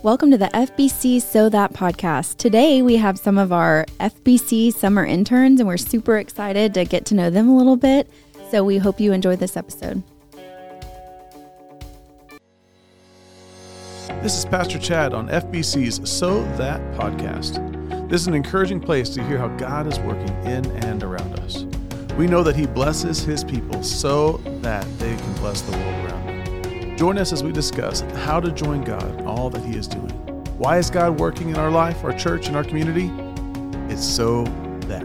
Welcome to the FBC So That podcast. Today we have some of our FBC summer interns and we're super excited to get to know them a little bit. So we hope you enjoy this episode. This is Pastor Chad on FBC's So That podcast. This is an encouraging place to hear how God is working in and around us. We know that He blesses His people so that they can bless the world around them. Join us as we discuss how to join God in all that He is doing. Why is God working in our life, our church, and our community? It's so that.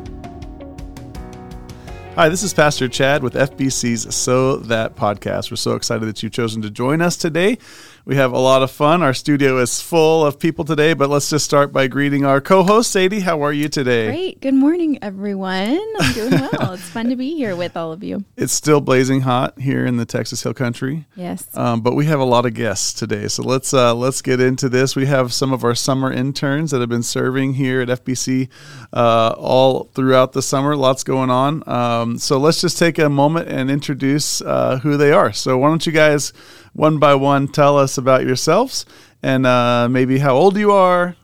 Hi, this is Pastor Chad with FBC's So That podcast. We're so excited that you've chosen to join us today. We have a lot of fun. Our studio is full of people today, but let's just start by greeting our co-host, Sadie. How are you today? Great. Good morning, everyone. I'm doing well. It's fun to be here with all of you. It's still blazing hot here in the Texas Hill Country. Yes. But we have a lot of guests today, so let's get into this. We have some of our summer interns that have been serving here at FBC all throughout the summer. Lots going on. So let's just take a moment and introduce who they are. So why don't you guys, one by one, tell us about yourselves and maybe how old you are,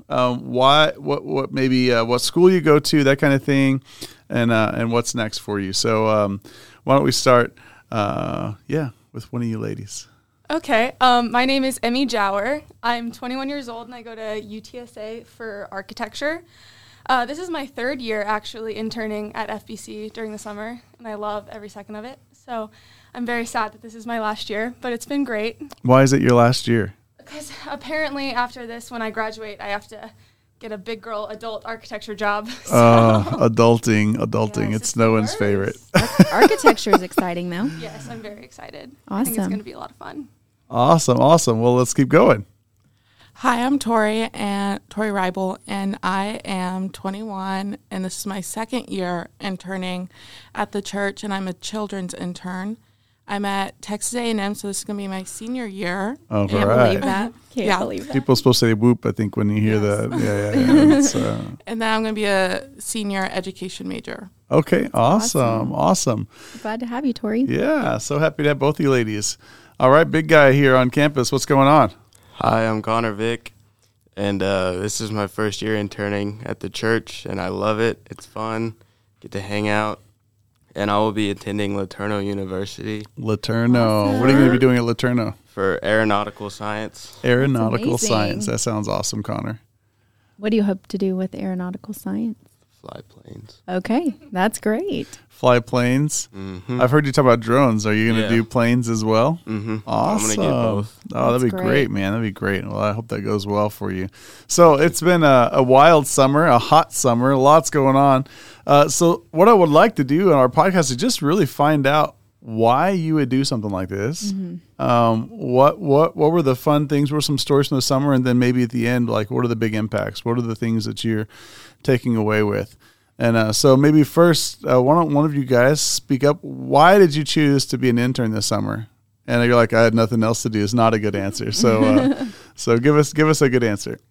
what school you go to, that kind of thing, and what's next for you. So why don't we start, with one of you ladies. Okay. My name is Emmy Jower. I'm 21 years old and I go to UTSA for architecture. This is my third year actually interning at FBC during the summer, and I love every second of it. So I'm very sad that this is my last year, but it's been great. Why is it your last year? Because apparently after this, when I graduate, I have to get a big girl adult architecture job. So. Adulting. Yes, it's no one's favorite. Architecture is exciting, though. Yes, I'm very excited. Awesome. I think it's going to be a lot of fun. Awesome. Well, let's keep going. Hi, I'm Tori Reibel, and I am 21, and this is my second year interning at the church, and I'm a children's intern. I'm at Texas A&M, so this is going to be my senior year. Oh, Can't believe that. Yeah. Believe that. People are supposed to say whoop, I think, when you hear that. Yeah. And then I'm going to be a senior education major. Okay, awesome. Glad to have you, Tori. Yeah, so happy to have both of you ladies. All right, big guy here on campus. What's going on? Hi, I'm Connor Vick, and this is my first year interning at the church, and I love it. It's fun, get to hang out, and I will be attending LeTourneau University. LeTourneau. Awesome. What are you going to be doing at LeTourneau? For aeronautical science. Aeronautical That's science. amazing. That sounds awesome, Connor. What do you hope to do with aeronautical science? Fly planes. Okay, that's great. Fly planes. Mm-hmm. I've heard you talk about drones. Are you going to do planes as well? Mm-hmm. Awesome. I'm going to get both. Oh, that'd be That's great, great. man. That'd be great. Well, I hope that goes well for you. So it's been a wild summer, a hot summer, lots going on. So what I would like to do on our podcast is just really find out why you would do something like this. Mm-hmm. What were the fun things? What were some stories from the summer? And then maybe at the end, like, what are the big impacts? What are the things that you're taking away with? And so maybe first, why don't one of you guys speak up? Why did you choose to be an intern this summer? And you're like, I had nothing else to do. It's not a good answer. So so give us a good answer.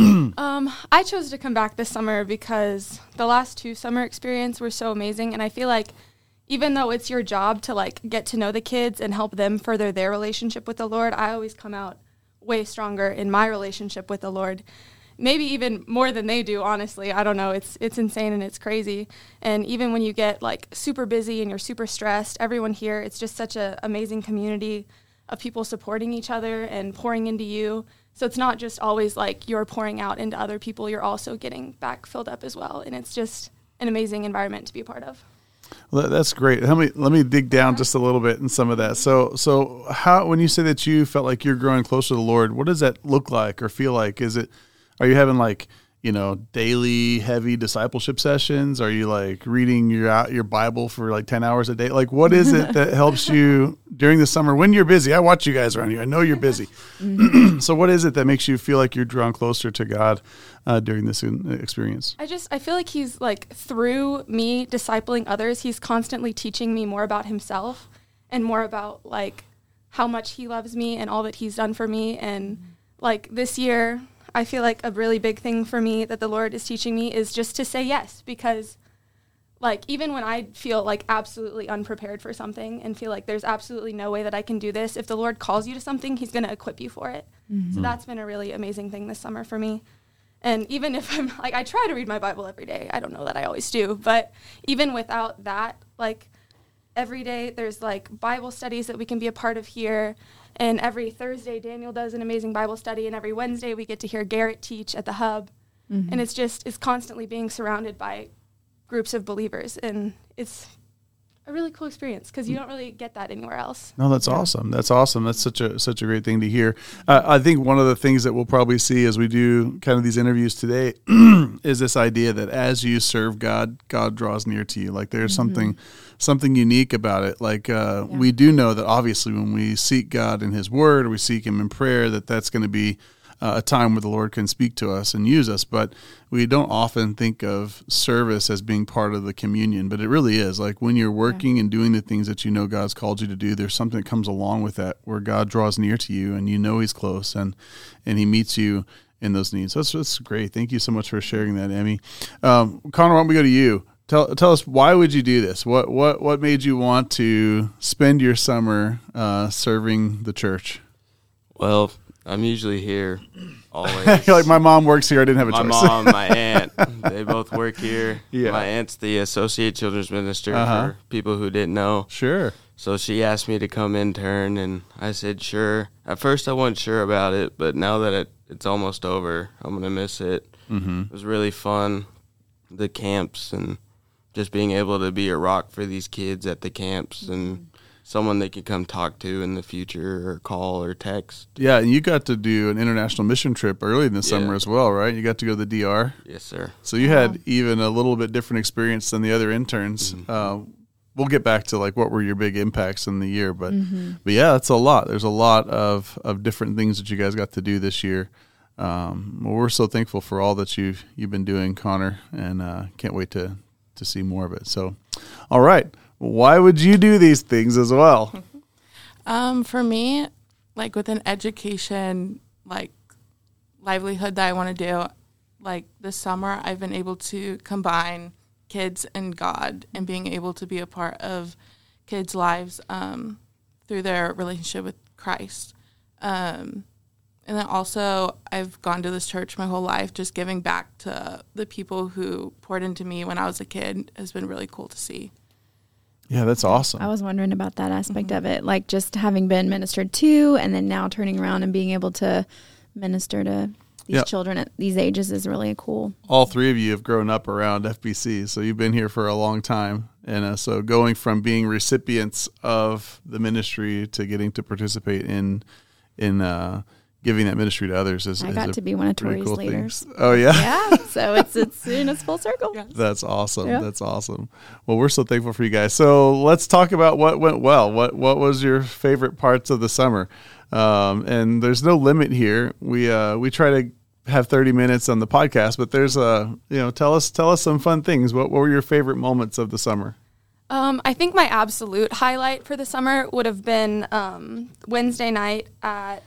I chose to come back this summer because the last two summer experiences were so amazing, and I feel like even though it's your job to like get to know the kids and help them further their relationship with the Lord, I always come out way stronger in my relationship with the Lord. Maybe even more than they do, honestly. I don't know. It's insane and it's crazy. And even when you get like super busy and you're super stressed, everyone here, it's just such an amazing community of people supporting each other and pouring into you. So it's not just always like you're pouring out into other people, you're also getting back filled up as well. And it's just an amazing environment to be a part of. Well, that's great. Let me dig down just a little bit in some of that. So how, when you say that you felt like you're growing closer to the Lord, what does that look like or feel like? Are you having like, daily heavy discipleship sessions? Are you like reading your Bible for like 10 hours a day? Like, what is it that helps you during the summer when you're busy? I watch you guys around here. I know you're busy. So what is it that makes you feel like you're drawn closer to God during this experience? I feel like he's like, through me discipling others, he's constantly teaching me more about himself and more about like how much he loves me and all that he's done for me. And like this year, I feel like a really big thing for me that the Lord is teaching me is just to say yes, because like, even when I feel like absolutely unprepared for something and feel like there's absolutely no way that I can do this, if the Lord calls you to something, he's going to equip you for it. So that's been a really amazing thing this summer for me. And even if I'm like, I try to read my Bible every day. I don't know that I always do, but even without that, like, every day there's like Bible studies that we can be a part of here. And every Thursday, Daniel does an amazing Bible study. And every Wednesday, we get to hear Garrett teach at the Hub. And it's constantly being surrounded by groups of believers. And it's a really cool experience because you don't really get that anywhere else. No, that's awesome. That's awesome. That's such a great thing to hear. I think one of the things that we'll probably see as we do kind of these interviews today is this idea that as you serve God, God draws near to you. Like there's something unique about it. Like we do know that obviously when we seek God in his word or we seek him in prayer, that's going to be a time where the Lord can speak to us and use us, but we don't often think of service as being part of the communion, but it really is. Like when you're working and doing the things that you know God's called you to do, there's something that comes along with that where God draws near to you and you know he's close and he meets you in those needs. So that's great. Thank you so much for sharing that, Emmy. Connor, why don't we go to you? Tell us, why would you do this? What made you want to spend your summer serving the church? Well, I'm usually here always. Like my mom works here. I didn't have a choice. My mom, my aunt, they both work here. Yeah. My aunt's the associate children's minister for people who didn't know. Sure. So she asked me to come intern, and I said sure. At first I wasn't sure about it, but now that it's almost over, I'm going to miss it. It was really fun, the camps, and just being able to be a rock for these kids at the camps and someone they could come talk to in the future or call or text. Yeah, and you got to do an international mission trip early in the summer as well, right? You got to go to the DR. Yes, sir. So you had even a little bit different experience than the other interns. We'll get back to like what were your big impacts in the year, but yeah, that's a lot. There's a lot of different things that you guys got to do this year. Well, we're so thankful for all that you've been doing, Connor, and can't wait to see more of it. So, all right. Why would you do these things as well? For me, like with an education, like livelihood that I want to do, like this summer, I've been able to combine kids and God and being able to be a part of kids' lives through their relationship with Christ. And then also I've gone to this church my whole life, just giving back to the people who poured into me when I was a kid has been really cool to see. Yeah, that's awesome. I was wondering about that aspect of it, like just having been ministered to and then now turning around and being able to minister to these children at these ages is really cool. All three of you have grown up around FBC, so you've been here for a long time. And so going from being recipients of the ministry to getting to participate in giving that ministry to others is I got to be one of Tori's cool leaders. Things. Oh yeah. Yeah. So it's full circle. Yeah. That's awesome. Yeah. That's awesome. Well, we're so thankful for you guys. So let's talk about what went well. What was your favorite parts of the summer? And there's no limit here. We try to have 30 minutes on the podcast, but there's tell us some fun things. What were your favorite moments of the summer? I think my absolute highlight for the summer would have been Wednesday night at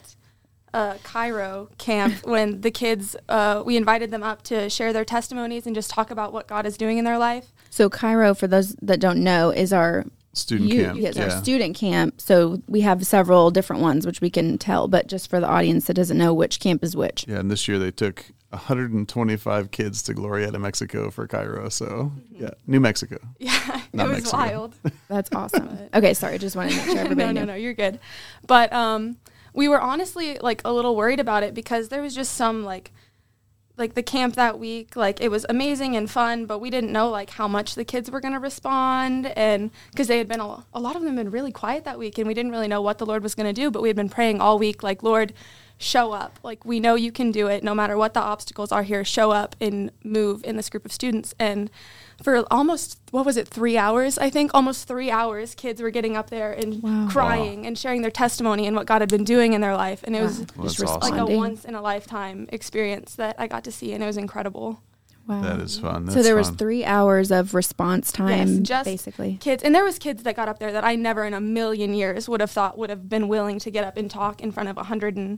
Cairo camp when the kids, we invited them up to share their testimonies and just talk about what God is doing in their life. So Cairo, for those that don't know, is our student camp. Yes, our student camp. So we have several different ones, which we can tell, but just for the audience that doesn't know which camp is which. Yeah, and this year they took 125 kids to Glorieta, Mexico for Cairo. So, New Mexico. Yeah, Not it was Mexico. wild. That's awesome. Okay, sorry, just wanted to make sure everybody knew. No, you're good. But we were honestly like a little worried about it because there was just some like the camp that week, like it was amazing and fun, but we didn't know like how much the kids were going to respond, and because they had been a lot of them had been really quiet that week, and we didn't really know what the Lord was going to do, but we had been praying all week like, Lord, show up. Like, we know you can do it no matter what the obstacles are here. Show up and move in this group of students. And for almost, 3 hours, I think, almost 3 hours, kids were getting up there and crying and sharing their testimony and what God had been doing in their life. And it was just like a once-in-a-lifetime experience that I got to see, and it was incredible. Wow. That is fun. So there was 3 hours of response time, just basically. Kids. And there was kids that got up there that I never in a million years would have thought would have been willing to get up and talk in front of 120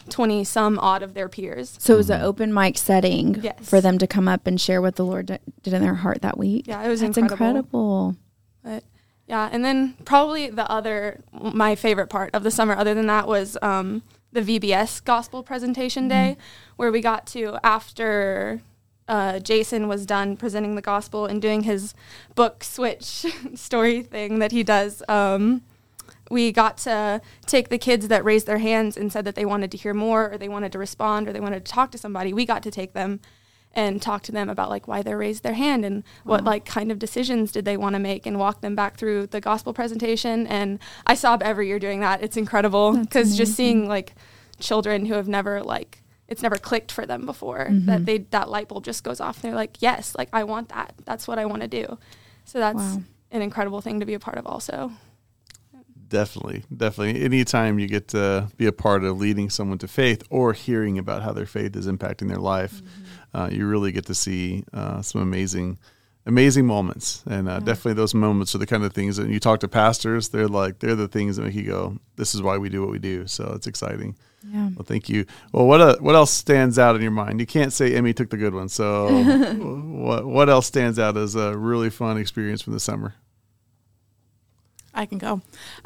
20 some odd of their peers. So it was an open mic setting Yes. for them to come up and share what the Lord did in their heart that week. Yeah, it was That's incredible. But yeah, and then probably my favorite part of the summer other than that was the VBS gospel presentation day, where we got to, after Jason was done presenting the gospel and doing his book switch story thing that he does, we got to take the kids that raised their hands and said that they wanted to hear more, or they wanted to respond, or they wanted to talk to somebody. We got to take them and talk to them about like why they raised their hand and what like kind of decisions did they want to make, and walk them back through the gospel presentation. And I sob every year doing that. It's incredible because just seeing like children who have never like, it's never clicked for them before, that light bulb just goes off. They're like, yes, like I want that. That's what I want to do. So that's an incredible thing to be a part of also. Definitely. Anytime you get to be a part of leading someone to faith or hearing about how their faith is impacting their life, you really get to see some amazing moments. And definitely those moments are the kind of things that you talk to pastors, they're the things that make you go, this is why we do what we do. So it's exciting. Yeah. Well, thank you. Well, what else stands out in your mind? You can't say Emmy took the good one. So what else stands out as a really fun experience from the summer? I can go.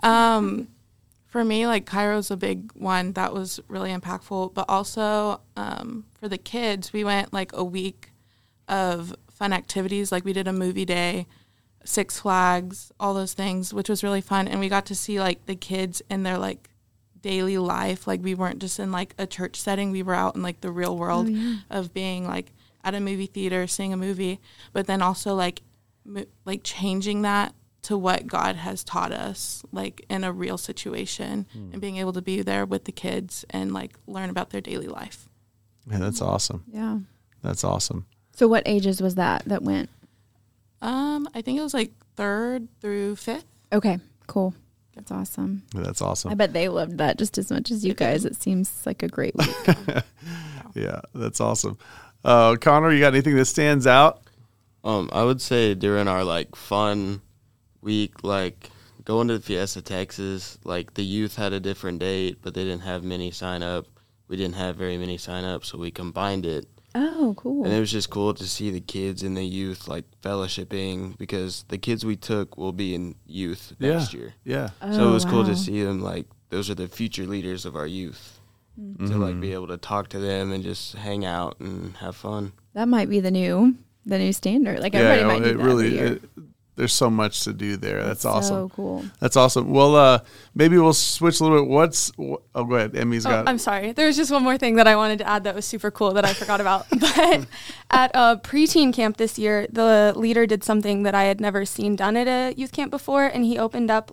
For me, like Cairo's a big one that was really impactful, but also for the kids, we went like a week of fun activities. Like we did a movie day, Six Flags, all those things, which was really fun. And we got to see like the kids in their like daily life. Like we weren't just in like a church setting. We were out in like the real world of being like at a movie theater, seeing a movie, but then also like changing that to what God has taught us, like in a real situation, and being able to be there with the kids and like learn about their daily life. Yeah, that's awesome. Yeah. That's awesome. So what ages was that went? I think it was like 3rd through 5th. Okay, cool. That's awesome. Yeah, that's awesome. I bet they loved that just as much as you guys. It seems like a great week. Yeah, that's awesome. Connor, you got anything that stands out? I would say during our like fun week, like going to Fiesta, Texas, like the youth had a different date, but they didn't have many sign up. We didn't have very many sign up, so we combined it. Oh, cool. And it was just cool to see the kids and the youth like fellowshipping, because the kids we took will be in youth next year. Yeah. So it was cool to see them, like those are the future leaders of our youth. To like be able to talk to them and just hang out and have fun. That might be the new standard. Like everybody might do that every year. There's so much to do there. That's awesome. So cool. That's awesome. Well, maybe we'll switch a little bit. Oh, go ahead. Emmy's got. I'm sorry. There was just one more thing that I wanted to add that was super cool that I forgot about. But at a preteen camp this year, the leader did something that I had never seen done at a youth camp before, and he opened up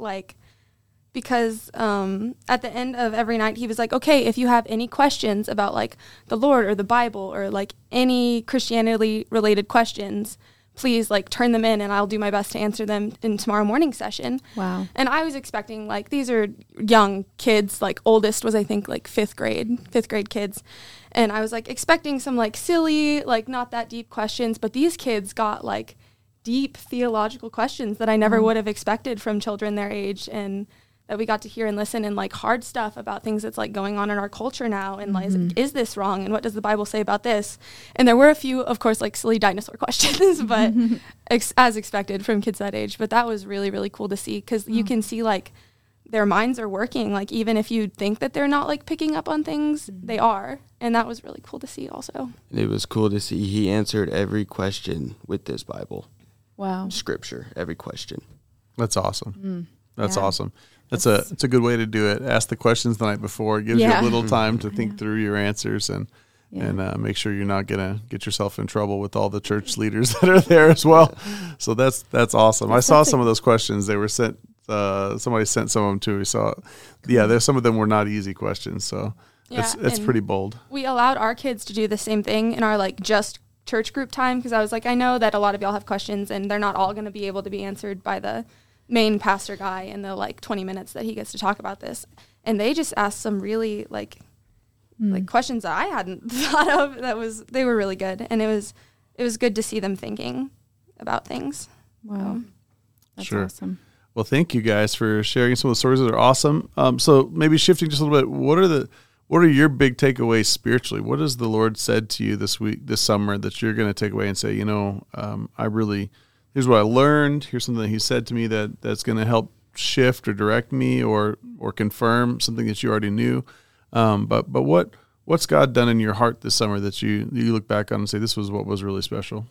because at the end of every night, he was like, okay, if you have any questions about like the Lord or the Bible or like any Christianity related questions, please like turn them in and I'll do my best to answer them in tomorrow morning session. Wow. And I was expecting like, these are young kids, like oldest was I think like fifth grade kids. And I was like expecting some like silly, like not that deep questions, but these kids got like deep theological questions that I never would have expected from children their age, and that we got to hear and listen, and like hard stuff about things that's like going on in our culture now, and like is this wrong, and what does the Bible say about this? And there were a few, of course, like silly dinosaur questions, but as expected from kids that age. But that was really, really cool to see, because you can see like their minds are working, like even if you think that they're not like picking up on things, they are. And that was really cool to see also. And it was cool to see he answered every question with this Bible. Wow. Scripture, every question. That's awesome. That's awesome. It's a good way to do it. Ask the questions the night before. It gives you a little time to think through your answers and make sure you're not going to get yourself in trouble with all the church leaders that are there as well. So that's awesome. I saw some of those questions. They were sent. Somebody sent some of them too. So there's some of them were not easy questions. So it's pretty bold. We allowed our kids to do the same thing in our like just church group time, because I was like, I know that a lot of y'all have questions and they're not all going to be able to be answered by the main pastor guy in the like 20 minutes that he gets to talk about this. And they just asked some really like questions that I hadn't thought of. They were really good, and it was good to see them thinking about things. Wow. That's awesome. Well, thank you guys for sharing some of the stories that are awesome. So maybe shifting just a little bit, what What are your big takeaways spiritually? What has the Lord said to you this summer that you're going to take away and say, here's what I learned. Here's something that he said to me that's going to help shift or direct me or confirm something that you already knew. But what's God done in your heart this summer that you look back on and say, this was what was really special?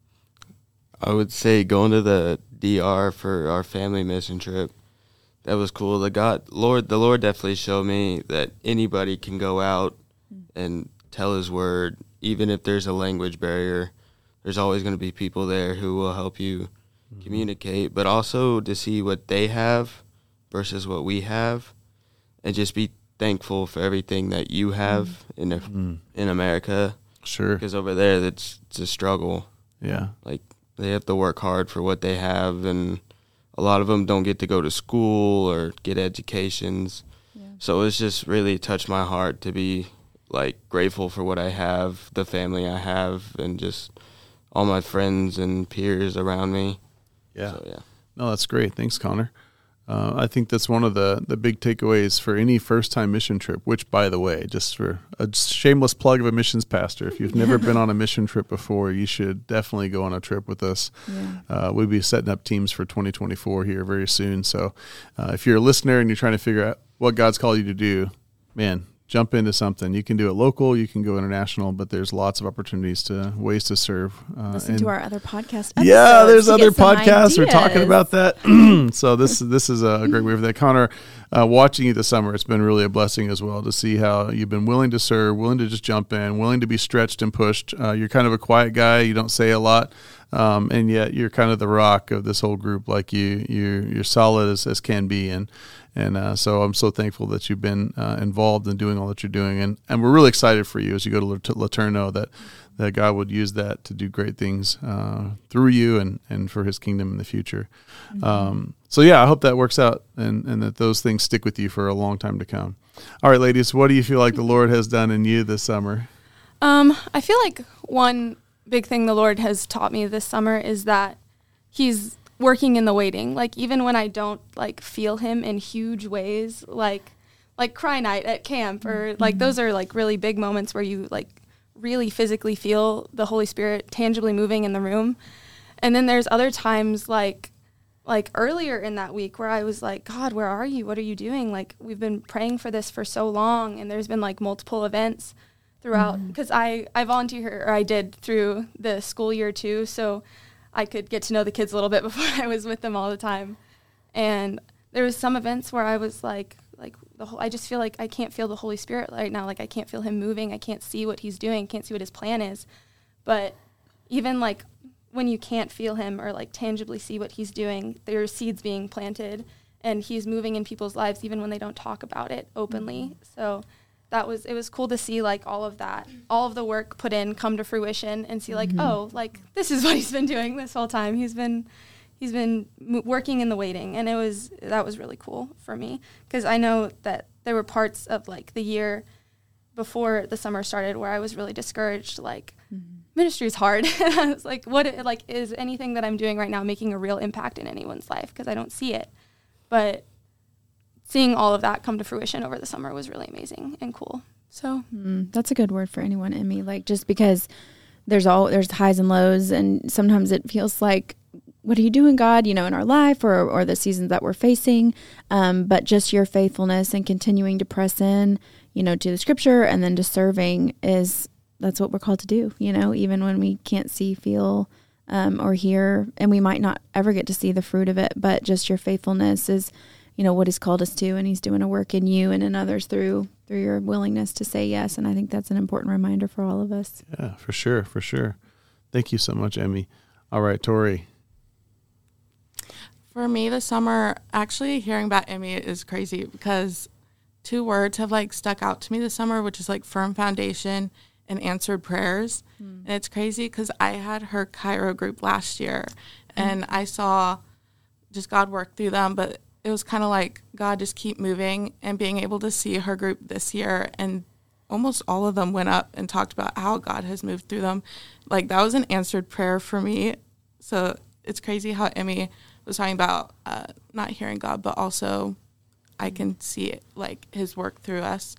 I would say going to the DR for our family mission trip. That was cool. The Lord definitely showed me that anybody can go out and tell his word, even if there's a language barrier. There's always going to be people there who will help you communicate, but also to see what they have versus what we have, and just be thankful for everything that you have in America. Sure. Because over there, it's a struggle. Yeah. Like, they have to work hard for what they have, and a lot of them don't get to go to school or get educations. Yeah. So it's just really touched my heart to be, grateful for what I have, the family I have, and just all my friends and peers around me. Yeah. So, yeah. No, that's great. Thanks, Connor. I think that's one of the big takeaways for any first-time mission trip, which, by the way, just for a shameless plug of a missions pastor, if you've never been on a mission trip before, you should definitely go on a trip with us. Yeah. We'll be setting up teams for 2024 here very soon. So if you're a listener and you're trying to figure out what God's called you to do, man, jump into something. You can do it local, you can go international, but there's lots of opportunities ways to serve. Listen to our other podcast episodes. Yeah, there's other podcasts. We're talking about that. So this is a great way for that. Connor, watching you this summer, it's been really a blessing as well to see how you've been willing to serve, willing to just jump in, willing to be stretched and pushed. You're kind of a quiet guy. You don't say a lot. And yet you're kind of the rock of this whole group. Like you're solid as can be. And so I'm so thankful that you've been involved in doing all that you're doing. And we're really excited for you as you go to LeTourneau that God would use that to do great things through you and for his kingdom in the future. Mm-hmm. So yeah, I hope that works out and that those things stick with you for a long time to come. All right, ladies, what do you feel like the Lord has done in you this summer? I feel like one big thing the Lord has taught me this summer is that he's working in the waiting. Like, even when I don't feel him in huge ways, like cry night at camp, or those are really big moments where you really physically feel the Holy Spirit tangibly moving in the room. And then there's other times like earlier in that week where I was like, God, where are you? What are you doing? We've been praying for this for so long, and there's been multiple events throughout, because I volunteer, or I did, through the school year too, so I could get to know the kids a little bit before I was with them all the time. And there was some events where I was I just feel like I can't feel the Holy Spirit right now. I can't feel him moving. I can't see what he's doing. Can't see what his plan is. But even when you can't feel him or tangibly see what he's doing, there are seeds being planted, and he's moving in people's lives even when they don't talk about it openly. So it was cool to see all of that, all of the work put in come to fruition, and see this is what he's been doing this whole time. He's been working in the waiting, and that was really cool for me, because I know that there were parts of the year before the summer started where I was really discouraged. Ministry is hard. And I was is anything that I'm doing right now making a real impact in anyone's life? Because I don't see it. But seeing all of that come to fruition over the summer was really amazing and cool. So that's a good word for anyone, Emmy. Just because there's highs and lows, and sometimes it feels like, what are you doing, God, in our life or the seasons that we're facing? But just your faithfulness and continuing to press in, to the scripture and then to serving that's what we're called to do, even when we can't see, feel, or hear, and we might not ever get to see the fruit of it, but just your faithfulness is, what he's called us to, and he's doing a work in you and in others through your willingness to say yes. And I think that's an important reminder for all of us. Yeah, for sure. For sure. Thank you so much, Emmy. All right, Tori. For me this summer, actually hearing about Emmy is crazy, because 2 words have stuck out to me this summer, which is firm foundation and answered prayers. And it's crazy because I had her Cairo group last year, and I saw just God work through them, but it was kind of God just keep moving, and being able to see her group this year, and almost all of them went up and talked about how God has moved through them. That was an answered prayer for me. So it's crazy how Emmy was talking about not hearing God, but also I can see it, his work through us.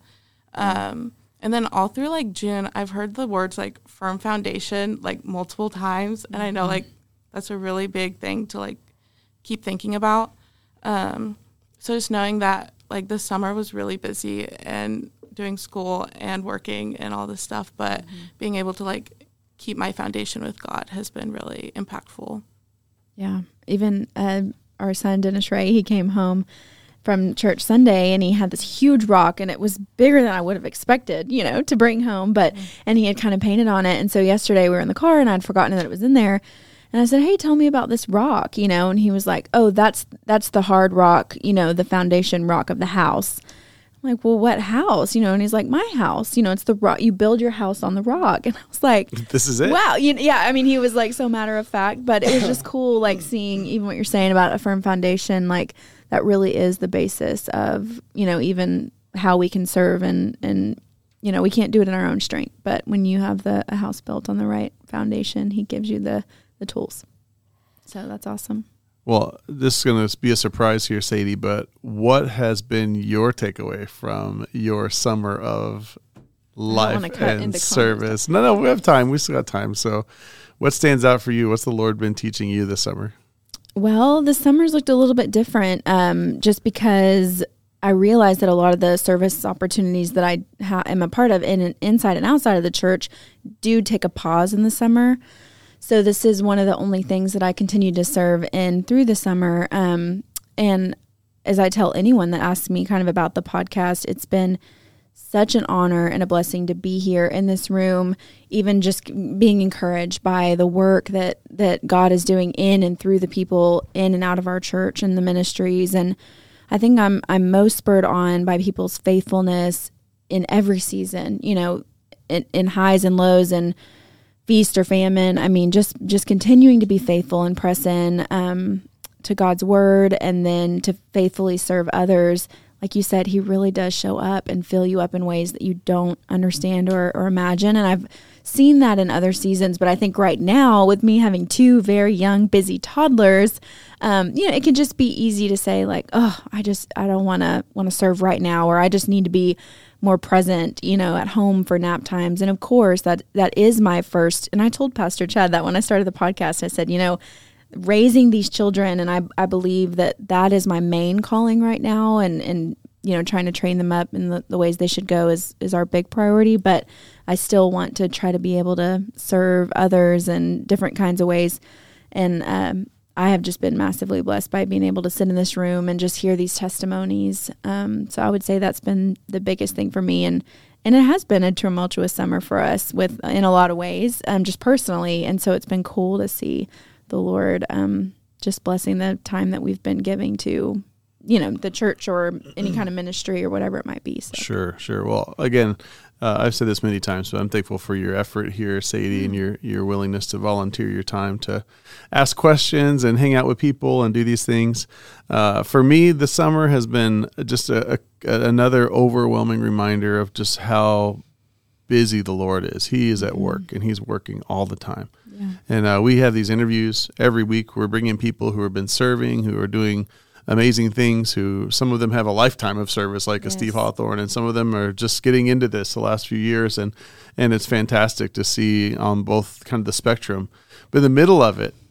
And then all through like June, I've heard the words like firm foundation like multiple times. And I know like that's a really big thing to like keep thinking about. So just knowing that like this summer was really busy and doing school and working and all this stuff, but being able to like keep my foundation with God has been really impactful. Yeah. Even our son, Dennis Ray, he came home from church Sunday and he had this huge rock and it was bigger than I would have expected, to bring home, and he had kind of painted on it. And so yesterday we were in the car and I'd forgotten that it was in there. And I said, hey, tell me about this rock, and he was like, oh, that's the hard rock, the foundation rock of the house. I'm like, well, what house? And he's like, my house, it's the rock. You build your house on the rock. And I was like, this is it? Wow. Yeah. I mean, he was like so matter of fact, but it was just cool, like seeing even what you're saying about a firm foundation, like that really is the basis of, even how we can serve and we can't do it in our own strength. But when you have a house built on the right foundation, he gives you the tools. So that's awesome. Well, this is going to be a surprise here, Sadie, but what has been your takeaway from your summer of life and service? No, we have time. We still got time. So what stands out for you? What's the Lord been teaching you this summer? Well, the summers looked a little bit different just because I realized that a lot of the service opportunities that I am a part of inside and outside of the church do take a pause in the summer. So this is one of the only things that I continue to serve in through the summer. And as I tell anyone that asks me kind of about the podcast, it's been such an honor and a blessing to be here in this room, even just being encouraged by the work that God is doing in and through the people in and out of our church and the ministries. And I think I'm most spurred on by people's faithfulness in every season, in highs and lows and feast or famine. I mean, just continuing to be faithful and press in to God's word and then to faithfully serve others. Like you said, he really does show up and fill you up in ways that you don't understand or imagine. And I've seen that in other seasons, but I think right now with me having two very young, busy toddlers, it can just be easy to say like, oh, I don't want to serve right now, or I just need to be more present, at home for nap times. And of course that is my first, and I told Pastor Chad that when I started the podcast, I said, raising these children, and I believe that is my main calling right now, and trying to train them up in the ways they should go is our big priority. But I still want to try to be able to serve others in different kinds of ways. And I have just been massively blessed by being able to sit in this room and just hear these testimonies. So I would say that's been the biggest thing for me. And it has been a tumultuous summer for us in a lot of ways, just personally. And so it's been cool to see the Lord just blessing the time that we've been giving to, the church or any kind of ministry or whatever it might be. So. Sure. Well, again, I've said this many times, but I'm thankful for your effort here, Sadie, and your willingness to volunteer your time to ask questions and hang out with people and do these things. For me, the summer has been just another overwhelming reminder of just how busy the Lord is. He is at work, and he's working all the time. Yeah. And we have these interviews every week. We're bringing people who have been serving, who are doing amazing things, who some of them have a lifetime of service like a Steve Hawthorne, and some of them are just getting into this the last few years, and it's fantastic to see on both kind of the spectrum. But in the middle of it,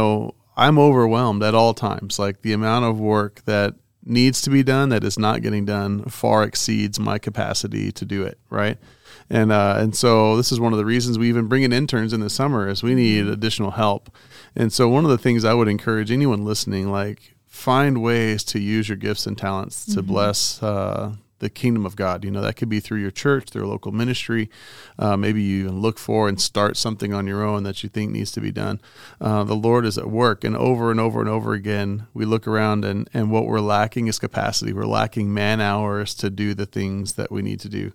I'm overwhelmed at all times. Like the amount of work that needs to be done that is not getting done far exceeds my capacity to do it, right? And so this is one of the reasons we even bring in interns in the summer, is we need additional help. And so one of the things I would encourage anyone listening, like, find ways to use your gifts and talents to bless the kingdom of God. That could be through your church, through a local ministry. Maybe you even look for and start something on your own that you think needs to be done. The Lord is at work, and over and over again, we look around and what we're lacking is capacity. We're lacking man hours to do the things that we need to do.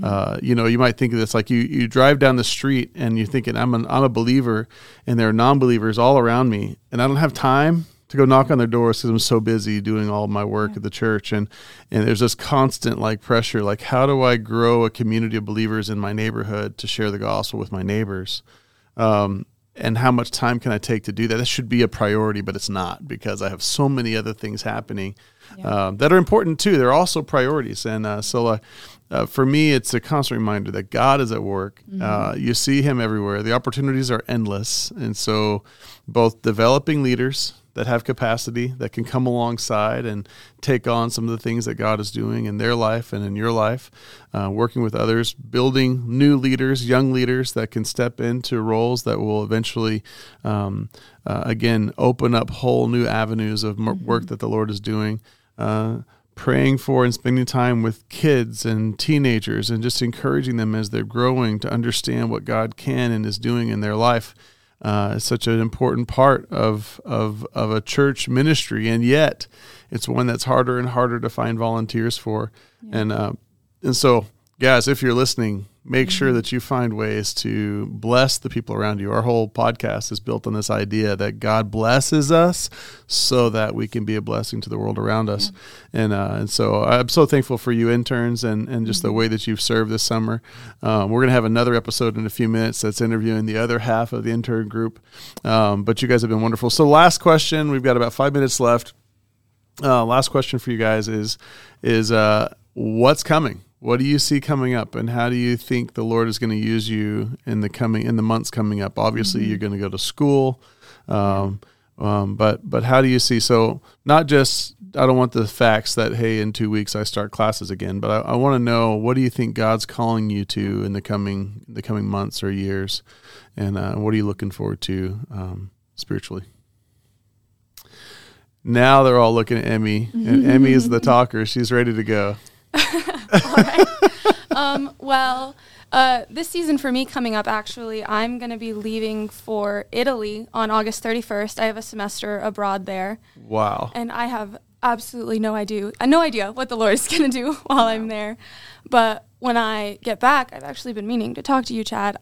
You might think of this like you drive down the street and you're thinking, I'm a believer, and there are non-believers all around me, and I don't have time to go knock on their doors because I'm so busy doing all my work at the church. And there's this constant pressure, how do I grow a community of believers in my neighborhood to share the gospel with my neighbors? And and how much time can I take to do that? That should be a priority, but it's not, because I have so many other things happening that are important too. They're also priorities. And for me, it's a constant reminder that God is at work. You see him everywhere. The opportunities are endless. And so both developing leaders that have capacity, that can come alongside and take on some of the things that God is doing in their life and in your life, working with others, building new leaders, young leaders that can step into roles that will eventually, again, open up whole new avenues of work that the Lord is doing. Praying for and spending time with kids and teenagers and just encouraging them as they're growing to understand what God can and is doing in their life. Is such an important part of a church ministry, and yet it's one that's harder and harder to find volunteers for. Yeah. And so, guys, if you're listening, make sure that you find ways to bless the people around you. Our whole podcast is built on this idea that God blesses us so that we can be a blessing to the world around us. And so I'm so thankful for you interns and just the way that you've served this summer. We're going to have another episode in a few minutes that's interviewing the other half of the intern group. But you guys have been wonderful. So last question, we've got about 5 minutes left. Last question for you guys is what's coming? What do you see coming up, and how do you think the Lord is going to use you in the months coming up? Obviously, you're going to go to school, but how do you see? So not just, I don't want the facts that, hey, in 2 weeks I start classes again, but I want to know, what do you think God's calling you to in the coming months or years, and what are you looking forward to spiritually? Now they're all looking at Emmy, and Emmy is the talker. She's ready to go. All right. This season for me coming up, actually, I'm going to be leaving for Italy on August 31st. I have a semester abroad there. Wow. And I have absolutely no idea what the Lord is going to do while I'm there. But when I get back, I've actually been meaning to talk to you, Chad,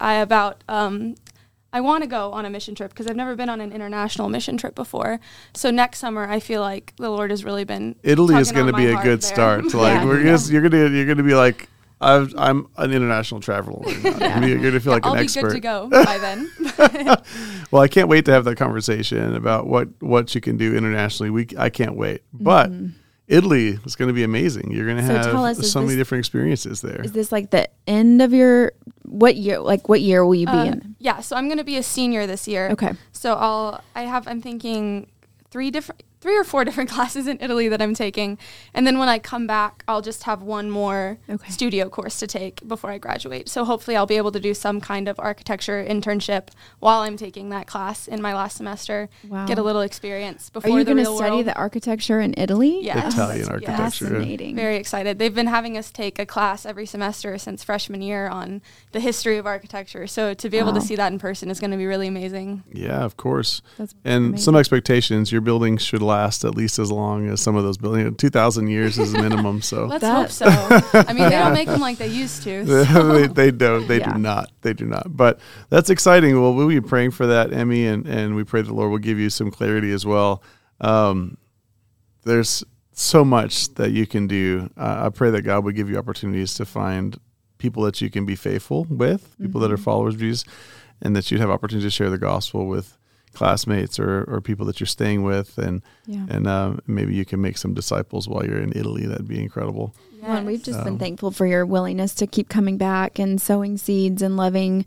I want to go on a mission trip because I've never been on an international mission trip before. So next summer, I feel like the Lord has really been. Italy is going to be a good start. Like you're gonna be like, I'm an international traveler. You're gonna feel like an expert. I'll be good to go by then. Well, I can't wait to have that conversation about what you can do internationally. I can't wait, but. Italy is going to be amazing. You're going to have so many different experiences there. Is this like the end of what year will you be in? Yeah, so I'm going to be a senior this year. Okay. So I'm thinking three or four different classes in Italy that I'm taking. And then when I come back, I'll just have one more studio course to take before I graduate. So hopefully I'll be able to do some kind of architecture internship while I'm taking that class in my last semester. Wow. Get a little experience before the real world. Are you going to study the architecture in Italy? Yeah. Italian architecture. Fascinating. Very excited. They've been having us take a class every semester since freshman year on the history of architecture. So to be able to see that in person is going to be really amazing. Yeah, of course. That's and amazing. Some expectations, your building should last at least as long as some of those buildings. 2,000 years is a minimum. So let's hope so. I mean, they don't make them like they used to. So. they don't. They do not. They do not. But that's exciting. Well, we'll be praying for that, Emmy, and we pray the Lord will give you some clarity as well. There's so much that you can do. I pray that God would give you opportunities to find people that you can be faithful with, people that are followers of Jesus, and that you'd have opportunities to share the gospel with classmates or people that you're staying with, and maybe you can make some disciples while you're in Italy. That'd be incredible. Yes. Well, and we've just been thankful for your willingness to keep coming back and sowing seeds and loving,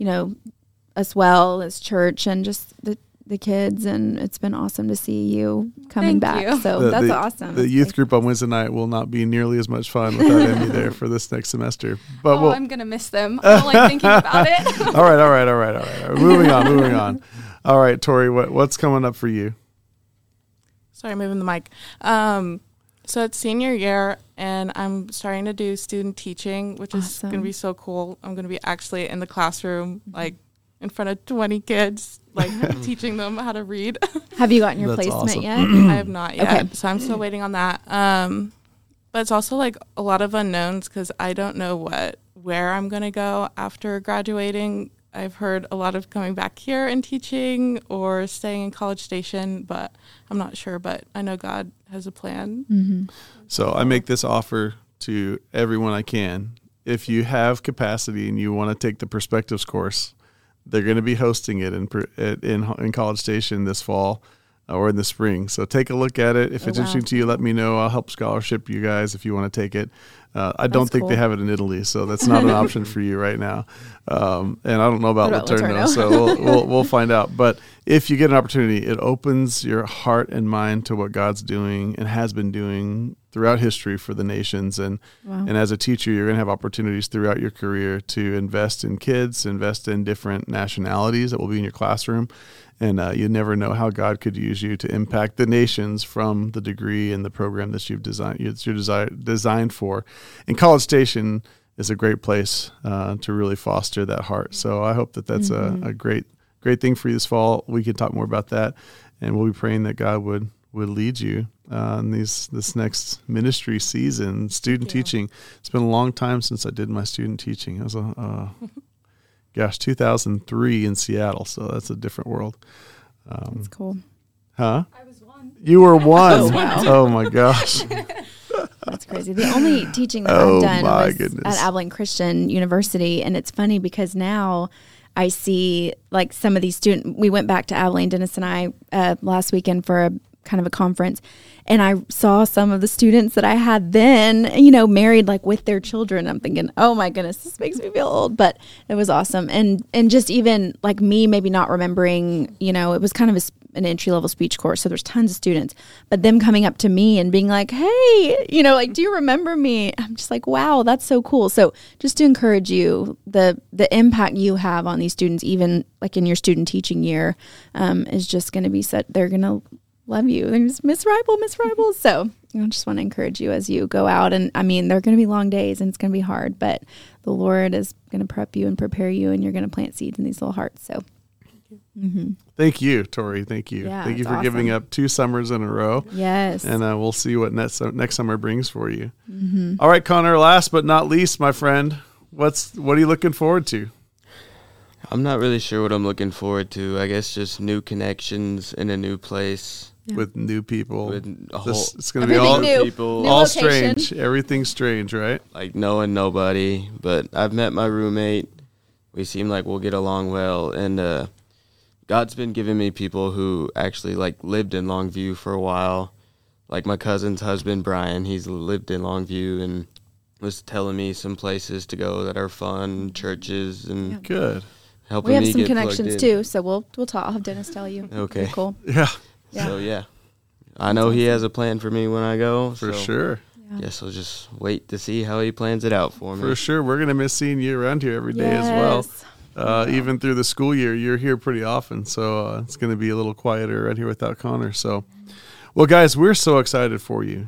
us well as church and just the kids, and it's been awesome to see you coming back. So that's awesome. The youth group on Wednesday night will not be nearly as much fun without Emmy there for this next semester. But I'm gonna miss them. I don't like thinking about it. All right. Moving on. All right, Tori, what's coming up for you? Sorry, moving the mic. So it's senior year, and I'm starting to do student teaching, which is going to be so cool. I'm going to be actually in the classroom, like in front of 20 kids, like teaching them how to read. Have you gotten your placement yet? I have not yet, so I'm still waiting on that. But it's also like a lot of unknowns because I don't know where I'm going to go after graduating. I've heard a lot of coming back here and teaching or staying in College Station, but I'm not sure. But I know God has a plan. Mm-hmm. So I make this offer to everyone I can. If you have capacity and you want to take the Perspectives course, they're going to be hosting it in College Station this fall or in the spring. So take a look at it. If it's interesting to you, let me know. I'll help scholarship you guys if you want to take it. I don't think they have it in Italy, so that's not an option for you right now. And I don't know about Laterno, so we'll find out. But if you get an opportunity, it opens your heart and mind to what God's doing and has been doing throughout history for the nations. And as a teacher, you're going to have opportunities throughout your career to invest in kids, invest in different nationalities that will be in your classroom. And you never know how God could use you to impact the nations from the degree and the program that you've designed for. And College Station is a great place to really foster that heart. So I hope that that's a great thing for you this fall. We can talk more about that, and we'll be praying that God would lead you in this next ministry season, student teaching. It's been a long time since I did my student teaching. I was 2003 in Seattle, so that's a different world. That's cool. Huh? I was one. You were one. Oh, wow. Oh my gosh. That's crazy. The only teaching that I've done was at Abilene Christian University, and it's funny because now I see like some of these students. We went back to Abilene, Dennis and I, last weekend for a kind of a conference, and I saw some of the students that I had then, married like with their children. I'm thinking, oh my goodness, this makes me feel old, but it was awesome. And just even like me, maybe not remembering, it was kind of an entry-level speech course, so there's tons of students, but them coming up to me and being like, hey, like, do you remember me? I'm just like, wow, that's so cool. So just to encourage you, the impact you have on these students, even like in your student teaching year, is just going to be set. They're going to love you. There's Miss Ribel. So I just want to encourage you as you go out. And I mean, they're going to be long days and it's going to be hard, but the Lord is going to prep you and prepare you, and you're going to plant seeds in these little hearts. So thank you, Tori. Thank you. Yeah, thank you for giving up 2 summers in a row. Yes. And we'll see what next summer brings for you. All right, Connor, last but not least, my friend, what are you looking forward to? I'm not really sure what I'm looking forward to. I guess just new connections in a new place. Yeah. With new people. With It's going to be all new. people. New all location. strange. Everything's strange, right? Like knowing nobody. But I've met my roommate. We seem like we'll get along well. And God's been giving me people who actually like lived in Longview for a while. Like my cousin's husband, Brian, he's lived in Longview and was telling me some places to go that are fun, churches, and good. Helping we have me some get connections too, so we'll talk. I'll have Dennis tell you. Okay. Pretty cool. Yeah. Yeah. So yeah, I know he has a plan for me when I go. For so sure. Guess I'll just wait to see how he plans it out for me. For sure. We're going to miss seeing you around here every day as well. Even through the school year, you're here pretty often. So it's going to be a little quieter right here without Connor. So, well, guys, we're so excited for you.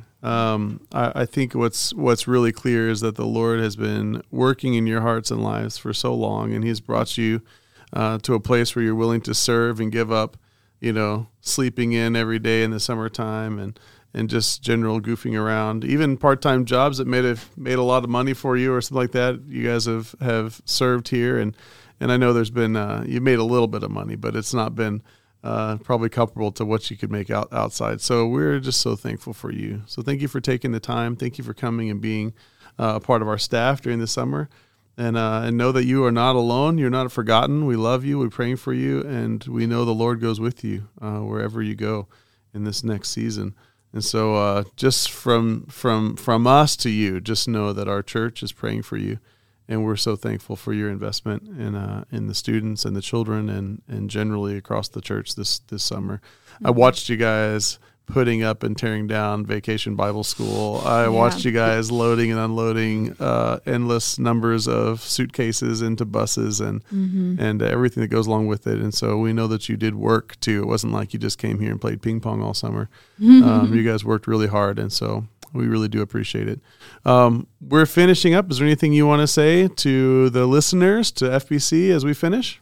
I think what's really clear is that the Lord has been working in your hearts and lives for so long, and He's brought you to a place where you're willing to serve and give up, sleeping in every day in the summertime and just general goofing around, even part-time jobs that made a lot of money for you or something like that. You guys have served here, and I know there's been you made a little bit of money, but it's not been probably comparable to what you could make outside. So we're just so thankful for you. So thank you for taking the time. Thank you for coming and being a part of our staff during the summer. And know that you are not alone. You're not forgotten. We love you. We're praying for you. And we know the Lord goes with you wherever you go in this next season. And so just from us to you, just know that our church is praying for you. And we're so thankful for your investment in the students and the children and generally across the church this summer. Mm-hmm. I watched you guys putting up and tearing down Vacation Bible School. I watched you guys loading and unloading endless numbers of suitcases into buses and everything that goes along with it. And so we know that you did work too. It wasn't like you just came here and played ping pong all summer. You guys worked really hard, and so we really do appreciate it. We're finishing up. Is there anything you want to say to the listeners, to FBC, as we finish?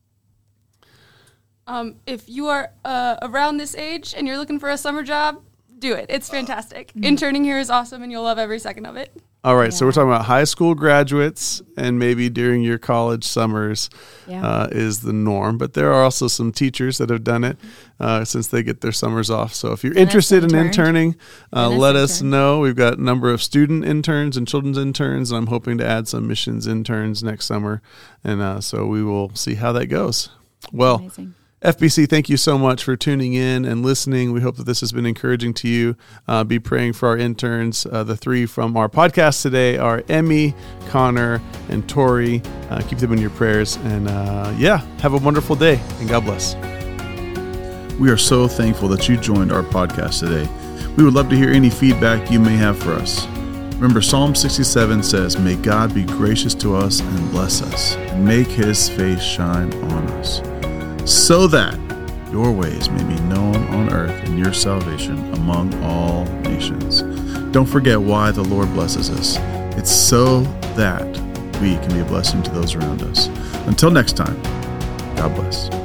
If you are around this age and you're looking for a summer job, do it. It's fantastic. Interning here is awesome, and you'll love every second of it. All right, so we're talking about high school graduates, and maybe during your college summers is the norm. But there are also some teachers that have done it since they get their summers off. So if you're interested in interning, let us know. We've got a number of student interns and children's interns, and I'm hoping to add some missions interns next summer. And so we will see how that goes. Well, amazing. FBC, thank you so much for tuning in and listening. We hope that this has been encouraging to you. Be praying for our interns. The three from our podcast today are Emmy, Connor, and Tori. Keep them in your prayers. And have a wonderful day, and God bless. We are so thankful that you joined our podcast today. We would love to hear any feedback you may have for us. Remember, Psalm 67 says, "May God be gracious to us and bless us, and make his face shine on us, so that your ways may be known on earth and your salvation among all nations." Don't forget why the Lord blesses us. It's so that we can be a blessing to those around us. Until next time, God bless.